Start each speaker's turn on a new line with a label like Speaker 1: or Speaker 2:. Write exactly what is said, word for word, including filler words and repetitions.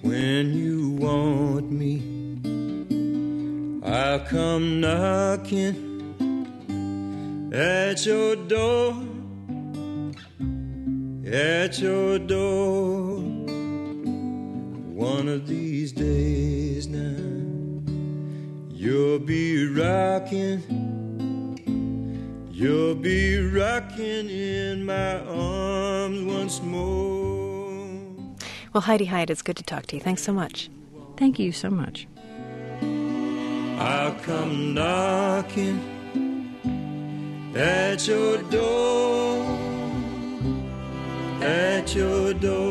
Speaker 1: When you want me, I'll come knocking at your door, at your door. One of these days now, you'll be rocking, you'll be rocking in my arms once more.
Speaker 2: Well, Heidi Hyatt, it's good to talk to you. Thanks so much.
Speaker 3: Thank you so much.
Speaker 1: I'll come knocking at your door, at your door.